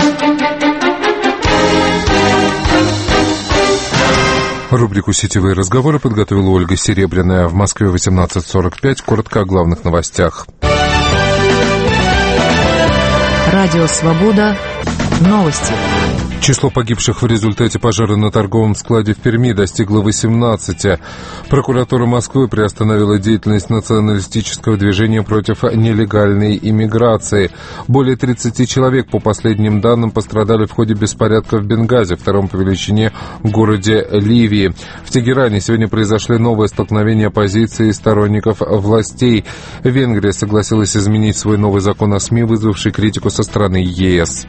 Рубрику «Сетевые разговоры» подготовила Ольга Серебряная. В Москве 18:45. Коротко о главных новостях. Радио «Свобода». Новости. Число погибших в результате пожара на торговом складе в Перми достигло 18. Прокуратура Москвы приостановила деятельность националистического движения против нелегальной иммиграции. Более 30 человек, по последним данным, пострадали в ходе беспорядков в Бенгази, втором по величине городе Ливии. В Тегеране сегодня произошли новые столкновения оппозиции и сторонников властей. Венгрия согласилась изменить свой новый закон о СМИ, вызвавший критику со стороны ЕС.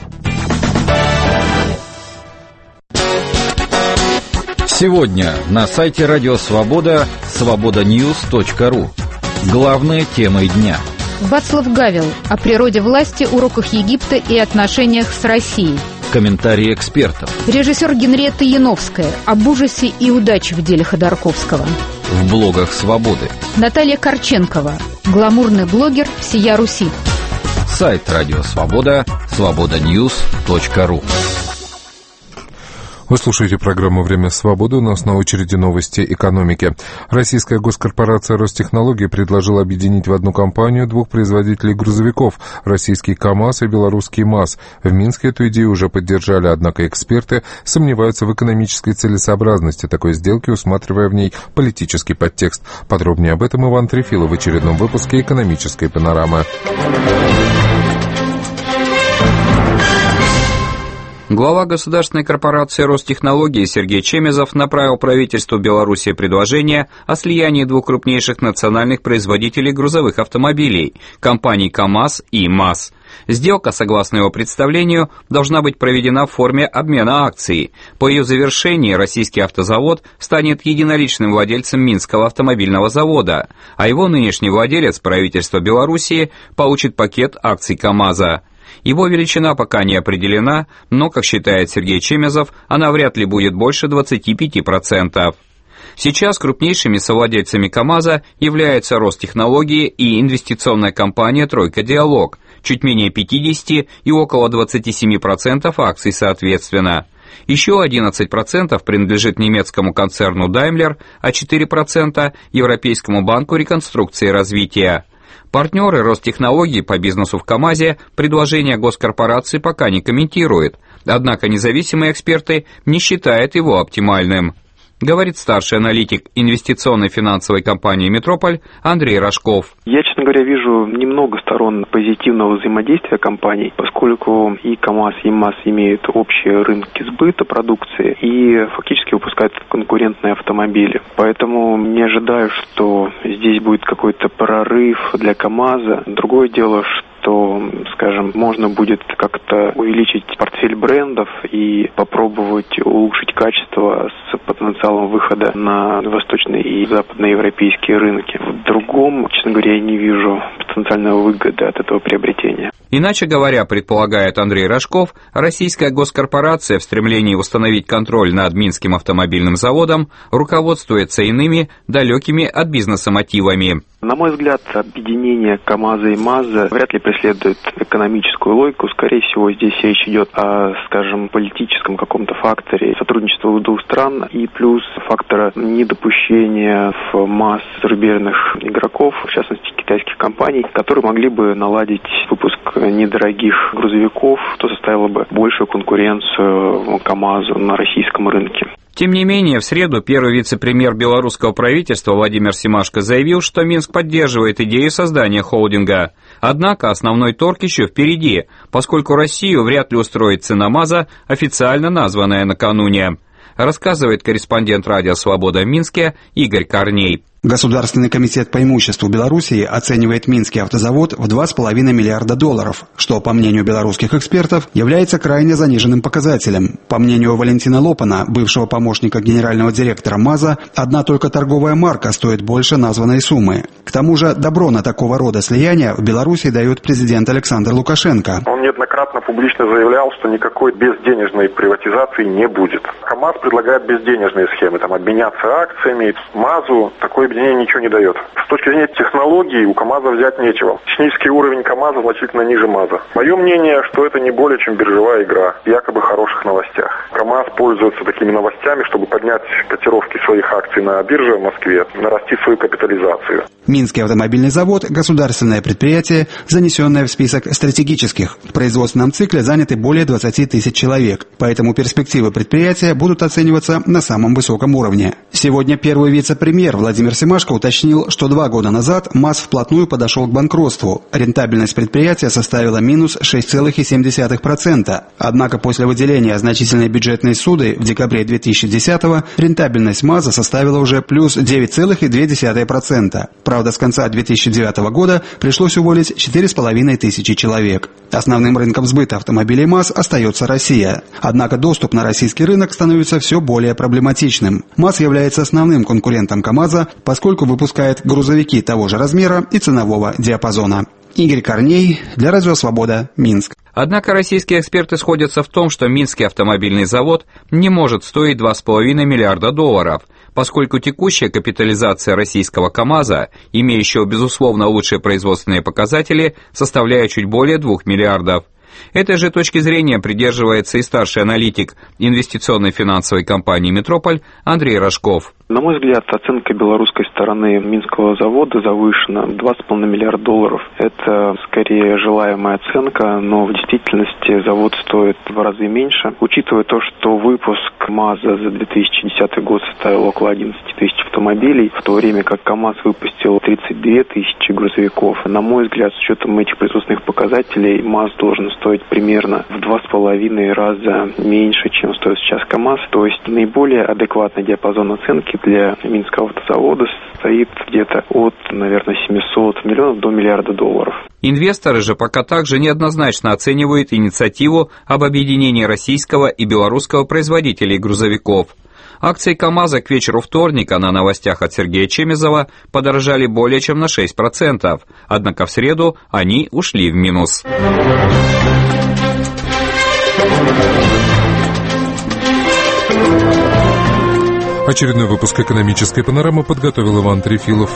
Сегодня на сайте Радио Свобода свободаnews.ру. Главные темы дня. Вацлав Гавел о природе власти, уроках Египта и отношениях с Россией. Комментарии экспертов. Режиссер Генриетта Яновская об ужасе и удаче в деле Ходорковского. В блогах Свободы. Наталья Корченкова, гламурный блогер всея Руси. Сайт Радио Свобода свободаnews.ру. Вы слушаете программу «Время свободы». У нас на очереди новости экономики. Российская госкорпорация «Ростехнологии» предложила объединить в одну компанию двух производителей грузовиков – российский КАМАЗ и белорусский МАЗ. В Минске эту идею уже поддержали, однако эксперты сомневаются в экономической целесообразности такой сделки, усматривая в ней политический подтекст. Подробнее об этом Иван Трефилов в очередном выпуске «Экономической панорамы». Глава государственной корпорации «Ростехнологии» Сергей Чемезов направил правительству Беларуси предложение о слиянии двух крупнейших национальных производителей грузовых автомобилей – компаний КАМАЗ и МАЗ. Сделка, согласно его представлению, должна быть проведена в форме обмена акций. По ее завершении российский автозавод станет единоличным владельцем Минского автомобильного завода, а его нынешний владелец, правительство Белоруссии, получит пакет акций КАМАЗа. Его величина пока не определена, но, как считает Сергей Чемезов, она вряд ли будет больше 25%. Сейчас крупнейшими совладельцами КАМАЗа являются Ростехнологии и инвестиционная компания «Тройка Диалог», чуть менее 50% и около 27% акций соответственно. Еще 11% принадлежит немецкому концерну Daimler, а 4% – Европейскому банку реконструкции и развития. Партнеры Ростехнологий по бизнесу в КАМАЗе предложение госкорпорации пока не комментируют, однако независимые эксперты не считают его оптимальным. Говорит старший аналитик инвестиционной финансовой компании «Метрополь» Андрей Рожков. Я, честно говоря, вижу немного сторон позитивного взаимодействия компаний, поскольку и КАМАЗ, и МАЗ имеют общие рынки сбыта продукции и фактически выпускают конкурентные автомобили. Поэтому не ожидаю, что здесь будет какой-то прорыв для КАМАЗа. Другое дело, что, скажем, можно будет как-то увеличить портфель брендов и попробовать улучшить качество с потенциалом выхода на восточные и западноевропейские рынки. В другом, честно говоря, я не вижу потенциальной выгоды от этого приобретения. Иначе говоря, предполагает Андрей Рожков, российская госкорпорация в стремлении установить контроль над Минским автомобильным заводом руководствуется иными, далекими от бизнеса мотивами. На мой взгляд, объединение КАМАЗа и МАЗа вряд ли преследует экономическую логику. Скорее всего, здесь речь идет о, скажем, политическом каком-то факторе сотрудничества двух стран и плюс фактора недопущения в МАЗ зарубежных игроков, в частности китайских компаний, которые могли бы наладить выпуск недорогих грузовиков, что составило бы большую конкуренцию КАМАЗу на российском рынке. Тем не менее, в среду первый вице-премьер белорусского правительства Владимир Семашко заявил, что Минск поддерживает идею создания холдинга. Однако основной торг еще впереди, поскольку Россию вряд ли устроит цена МАЗа, официально названная накануне. Рассказывает корреспондент Радио Свобода в Минске Игорь Корней. Государственный комитет по имуществу Белоруссии оценивает Минский автозавод в $2,5 миллиарда, что, по мнению белорусских экспертов, является крайне заниженным показателем. По мнению Валентина Лопана, бывшего помощника генерального директора МАЗа, одна только торговая марка стоит больше названной суммы. К тому же добро на такого рода слияние в Беларуси дает президент Александр Лукашенко. Он неоднократно публично заявлял, что никакой безденежной приватизации не будет. КАМАЗ предлагает безденежные схемы, обменяться акциями. МАЗу такой объединение ничего не дает. С точки зрения технологий у КАМАЗа взять нечего. Технический уровень КАМАЗа значительно ниже МАЗа. Мое мнение, что это не более чем биржевая игра, якобы хороших новостях. КАМАЗ пользуется такими новостями, чтобы поднять котировки своих акций на бирже в Москве, нарастить свою капитализацию. Минский автомобильный завод – государственное предприятие, занесенное в список стратегических. В производственном цикле заняты более 20 тысяч человек, поэтому перспективы предприятия будут оцениваться на самом высоком уровне. Сегодня первый вице-премьер Владимир Семашко уточнил, что 2 года назад МАЗ вплотную подошел к банкротству. Рентабельность предприятия составила минус 6,7%. Однако после выделения значительной бюджетной ссуды в декабре 2010-го рентабельность МАЗа составила уже плюс 9,2%. Правда, с конца 2009 года пришлось уволить 4,5 тысячи человек. Основным рынком сбыта автомобилей МАЗ остается Россия. Однако доступ на российский рынок становится все более проблематичным. МАЗ является основным конкурентом КАМАЗа, поскольку выпускает грузовики того же размера и ценового диапазона. Игорь Корней, для Радио Свобода, Минск. Однако российские эксперты сходятся в том, что Минский автомобильный завод не может стоить $2,5 миллиарда, поскольку текущая капитализация российского КАМАЗа, имеющего безусловно лучшие производственные показатели, составляет чуть более 2 миллиардов. Этой же точки зрения придерживается и старший аналитик инвестиционной финансовой компании «Метрополь» Андрей Рожков. На мой взгляд, оценка белорусской стороны Минского завода завышена. $2,5 миллиарда. Это скорее желаемая оценка, но в действительности завод стоит в разы меньше. Учитывая то, что выпуск МАЗа за 2010 год составил около 11 тысяч автомобилей, в то время как КАМАЗ выпустил 32 тысячи грузовиков, на мой взгляд, с учетом этих производственных показателей, МАЗ должен стоить примерно в 2,5 раза меньше, чем стоит сейчас КАМАЗ. То есть наиболее адекватный диапазон оценки для Минского автозавода состоит где-то от, наверное, 700 миллионов до $1 миллиарда. Инвесторы же пока также неоднозначно оценивают инициативу об объединении российского и белорусского производителей грузовиков. Акции КАМАЗа к вечеру вторника на новостях от Сергея Чемезова подорожали более чем на 6%, однако в среду они ушли в минус. Очередной выпуск «Экономической панорамы» подготовил Иван Трефилов.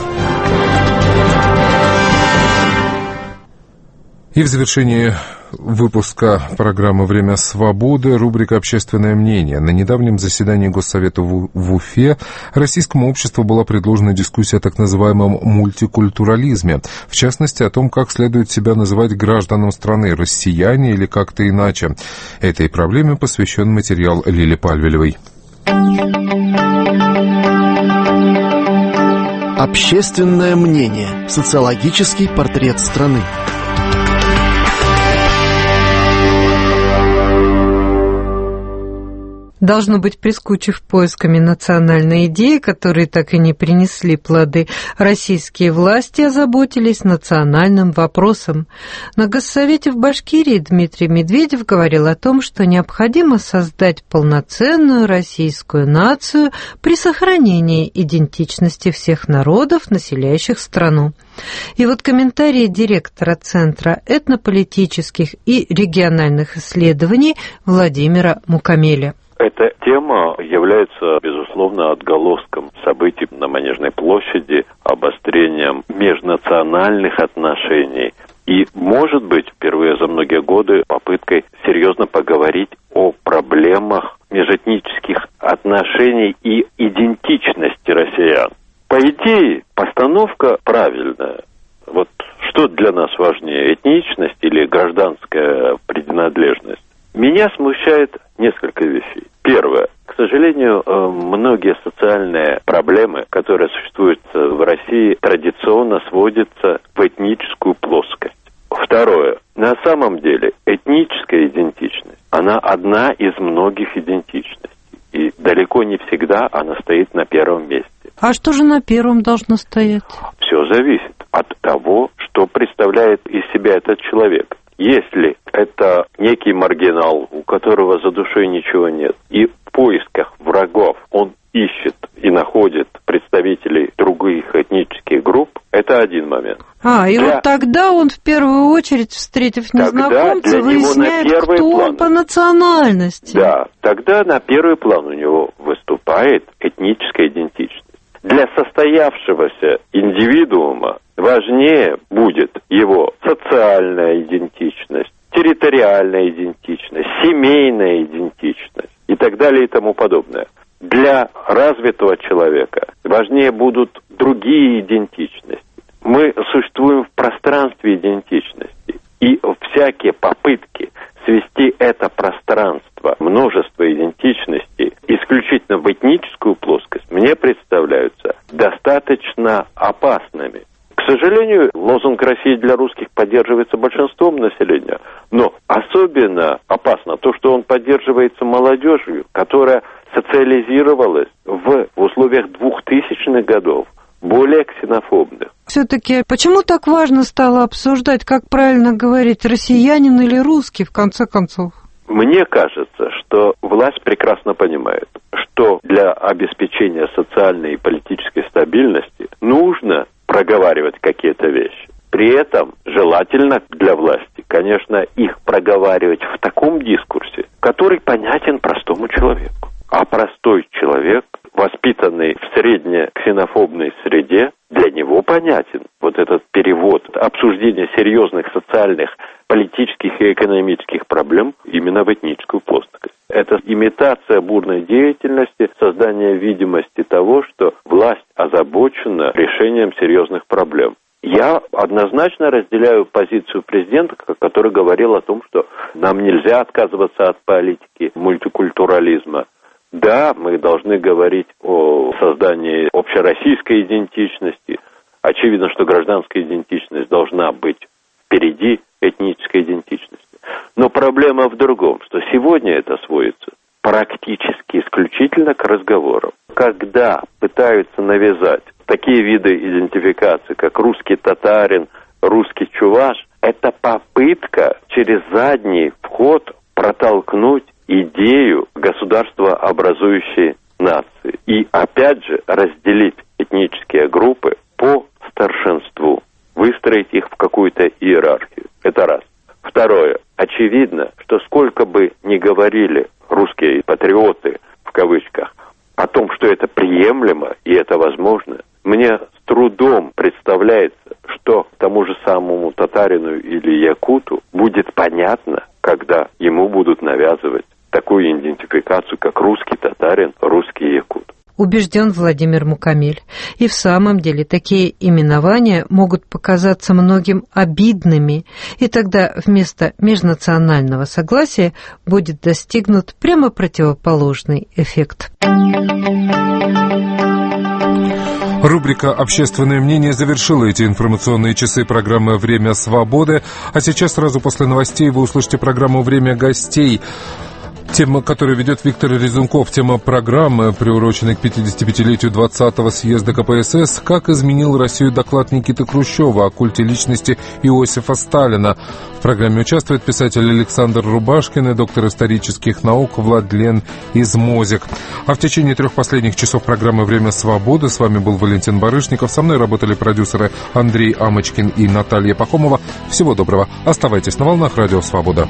И в завершении выпуска программы «Время свободы» рубрика «Общественное мнение». На недавнем заседании Госсовета в Уфе российскому обществу была предложена дискуссия о так называемом мультикультурализме. В частности, о том, как следует себя называть гражданам страны, россияне или как-то иначе. Этой проблеме посвящен материал Лили Пальвелевой. Общественное мнение. Социологический портрет страны. Должно быть, прискучив поисками национальной идеи, которые так и не принесли плоды, российские власти озаботились национальным вопросом. На Госсовете в Башкирии Дмитрий Медведев говорил о том, что необходимо создать полноценную российскую нацию при сохранении идентичности всех народов, населяющих страну. И вот комментарии директора Центра этнополитических и региональных исследований Владимира Мукамеля. Эта тема является, безусловно, отголоском событий на Манежной площади, обострением межнациональных отношений и, может быть, впервые за многие годы попыткой серьезно поговорить о проблемах межэтнических отношений и идентичности россиян. По идее, постановка правильная. Вот что для нас важнее, этничность или гражданская принадлежность? Меня смущает несколько вещей. Первое. К сожалению, многие социальные проблемы, которые существуют в России, традиционно сводятся в этническую плоскость. Второе. На самом деле, этническая идентичность, она одна из многих идентичностей. И далеко не всегда она стоит на первом месте. А что же на первом должно стоять? Все зависит от того, что представляет из себя этот человек. Если это некий маргинал, у которого за душой ничего нет, и в поисках врагов он ищет и находит представителей других этнических групп, это один момент. Вот тогда он в первую очередь, встретив незнакомца, выясняет, кто он по национальности. Да, тогда на первый план у него выступает этническая идентичность. Для состоявшегося индивидуума важнее будет его социальная идентичность, территориальная идентичность, семейная идентичность и так далее и тому подобное. Для развитого человека важнее будут другие идентичности. Мы существуем в пространстве идентичности, и всякие попытки свести это пространство, множество идентичностей, исключительно в этническую плоскость, мне представляются достаточно опасными. К сожалению, лозунг «Россия для русских» поддерживается большинством населения, но особенно опасно то, что он поддерживается молодежью, которая социализировалась в условиях 2000-х годов, более ксенофобных. Все-таки почему так важно стало обсуждать, как правильно говорить, россиянин или русский, в конце концов? Мне кажется, что власть прекрасно понимает, что для обеспечения социальной и политической стабильности нужно проговаривать какие-то вещи. При этом желательно для власти, конечно, их проговаривать в таком дискурсе, который понятен простому человеку. А простой человек, воспитанный в средне-ксенофобной среде, для него понятен вот этот перевод обсуждения серьезных социальных, политических и экономических проблем именно в этническую плоскость. Это имитация бурной деятельности, создание видимости того, что власть озабочена решением серьезных проблем. Я однозначно разделяю позицию президента, который говорил о том, что нам нельзя отказываться от политики мультикультурализма. Да, мы должны говорить о создании общероссийской идентичности. Очевидно, что гражданская идентичность должна быть впереди этнической идентичности. Но проблема в другом, что сегодня это сводится практически исключительно к разговорам. Когда пытаются навязать такие виды идентификации, как русский татарин, русский чуваш, это попытка через задний вход протолкнуть идею государствообразующей нации. И опять же разделить этнические группы по старшинству, выстроить их в какую-то иерархию. Это раз. Второе. Очевидно, что сколько бы ни говорили русские патриоты, в кавычках, о том, что это приемлемо и это возможно, мне с трудом представляется, что тому же самому татарину или якуту будет понятно, когда ему будут навязывать такую идентификацию, как русский татарин, русский якут. Убежден Владимир Мукамель. И в самом деле такие именования могут показаться многим обидными, и тогда вместо межнационального согласия будет достигнут прямо противоположный эффект. Рубрика «Общественное мнение» завершила эти информационные часы программы «Время свободы». А сейчас сразу после новостей вы услышите программу «Время гостей». Тема, которую ведет Виктор Резунков, тема программы, приуроченной к 55-летию 20-го съезда КПСС, «Как изменил Россию доклад Никиты Хрущева о культе личности Иосифа Сталина». В программе участвует писатель Александр Рубашкин и доктор исторических наук Владлен Измозик. А в течение 3 последних часов программы «Время свободы» с вами был Валентин Барышников. Со мной работали продюсеры Андрей Амочкин и Наталья Пахомова. Всего доброго. Оставайтесь на волнах Радио Свобода.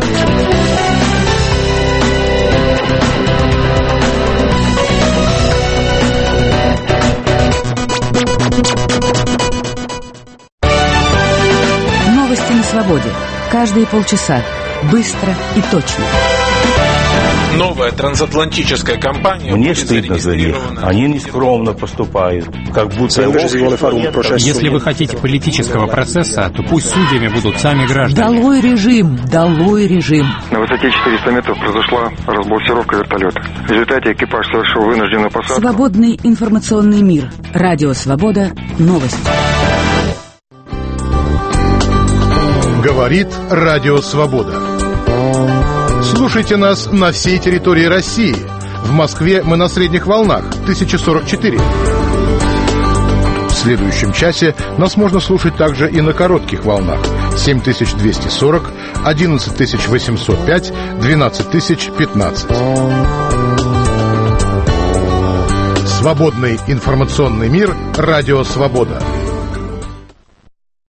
Новости на свободе. Каждые полчаса. Быстро и точно. Новая трансатлантическая компания... Мне стыдно за них. Они нескромно поступают. Как будто... Если вы хотите политического процесса, то пусть судьями будут сами граждане. Долой режим! Долой режим! На высоте 400 метров произошла разбуксировка вертолета. В результате экипаж совершил вынужденную посадку. Свободный информационный мир. Радио Свобода. Новости. Говорит Радио Свобода. Слушайте нас на всей территории России. В Москве мы на средних волнах 1044. В следующем часе нас можно слушать также и на коротких волнах 7240, 11805, 12015. Свободный информационный мир. Радио Свобода.